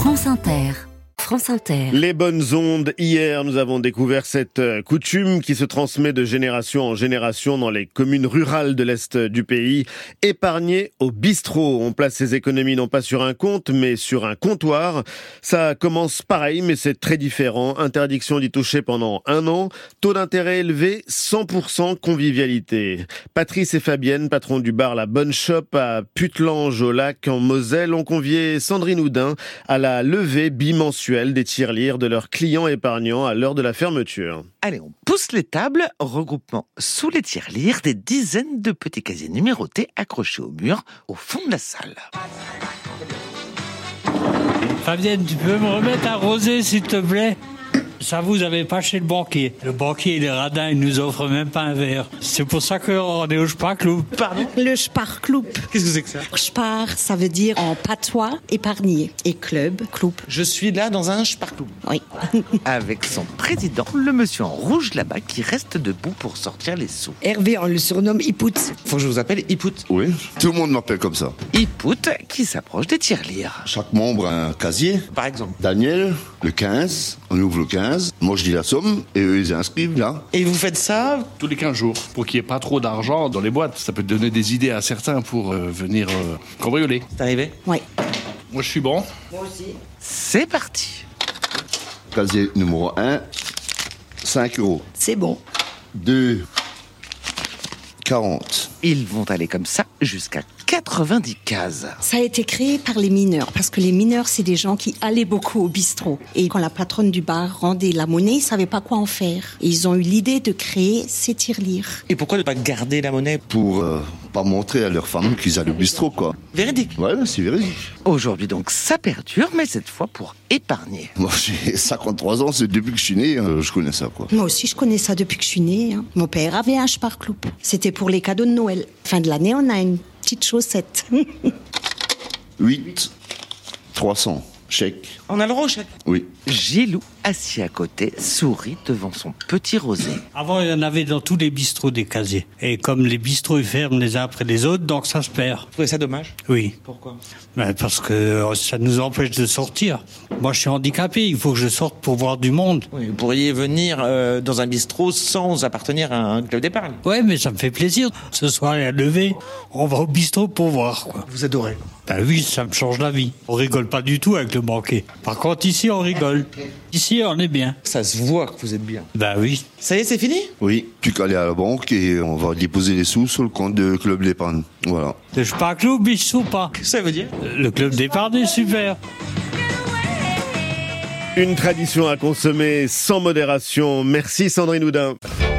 France Inter. France Inter. Les bonnes ondes. Hier, nous avons découvert cette coutume qui se transmet de génération en génération dans les communes rurales de l'Est du pays. Épargner au bistrot. On place ses économies non pas sur un compte, mais sur un comptoir. Ça commence pareil, mais c'est très différent. Interdiction d'y toucher pendant 1 an. Taux d'intérêt élevé, 100% convivialité. Patrice et Fabienne, patrons du bar La Bonne Shop à Puttelange-au-Lac en Moselle, ont convié Sandrine Houdin à la levée bimensuelle des tirelires de leurs clients épargnants à l'heure de la fermeture. Allez, on pousse les tables, regroupement sous les tirelires des dizaines de petits casiers numérotés accrochés au mur au fond de la salle. Fabienne, tu peux me remettre un rosé s'il te plaît ? Ça, vous avez pas chez le banquier. Le banquier, il est radin, il nous offre même pas un verre. C'est pour ça qu'on est au Sparklub. Pardon ? Le Sparklub. Qu'est-ce que c'est que ça ? Spar, ça veut dire en patois épargner. Et club, club. Je suis là dans un Sparklub. Oui. Avec son président, le monsieur en rouge là-bas, qui reste debout pour sortir les sous. Hervé, on le surnomme Ipout. Faut que je vous appelle Ipout. Oui, tout le monde m'appelle comme ça. Ipout qui s'approche des tirelires. Chaque membre a un casier. Par exemple. Daniel, le 15, on ouvre le 15. Moi, je dis la somme et eux, ils inscrivent là. Et vous faites ça tous les 15 jours, pour qu'il n'y ait pas trop d'argent dans les boîtes. Ça peut donner des idées à certains pour venir cambrioler. C'est arrivé ? Oui. Moi, je suis bon. C'est parti. Casier numéro 1, 5 €. C'est bon. 2, 40. Ils vont aller comme ça jusqu'à 90 cases. Ça a été créé par les mineurs, parce que les mineurs, c'est des gens qui allaient beaucoup au bistrot. Et quand la patronne du bar rendait la monnaie, ils ne savaient pas quoi en faire. Et ils ont eu l'idée de créer ces tirelires. Et pourquoi ne pas garder la monnaie ? Pour pas montrer à leur femme qu'ils allaient au bistrot, quoi. Véridique. Ouais, c'est véridique. Aujourd'hui donc, ça perdure, mais cette fois pour épargner. Moi, j'ai 53 ans, c'est depuis que je suis né, je connais ça, quoi. Moi aussi, je connais ça depuis que je suis née. Mon père avait un Sparklub. C'était pour les cadeaux de Noël. Fin de l'année, on a une petite chaussette. 8, 300. Chèque. On a le droit au chèque. Oui. Gilou, assis à côté, sourit devant son petit rosé. Avant, il y en avait dans tous les bistrots des casiers. Et comme les bistrots, ils ferment les uns après les autres, donc ça se perd. Vous trouvez ça dommage ? Oui. Pourquoi ? Parce que ça nous empêche de sortir. Moi, je suis handicapé, il faut que je sorte pour voir du monde. Oui, vous pourriez venir dans un bistrot sans appartenir à un club d'épargne. Ouais, mais ça me fait plaisir. Ce soir, à la levée, on va au bistrot pour voir, quoi. Vous adorez. Ben oui, ça me change la vie. On rigole pas du tout avec le banquier. Par contre, ici, on rigole. Ici, on est bien. Ça se voit que vous êtes bien. Ben oui. Ça y est, c'est fini ? Oui. Plus qu'aller à la banque et on va déposer les sous sur le compte de Club d'épargne. Voilà. Le Sparklub, il sous pas. Qu'est-ce que ça veut dire ? Le club d'épargne est super. Une tradition à consommer sans modération. Merci Sandrine Houdin.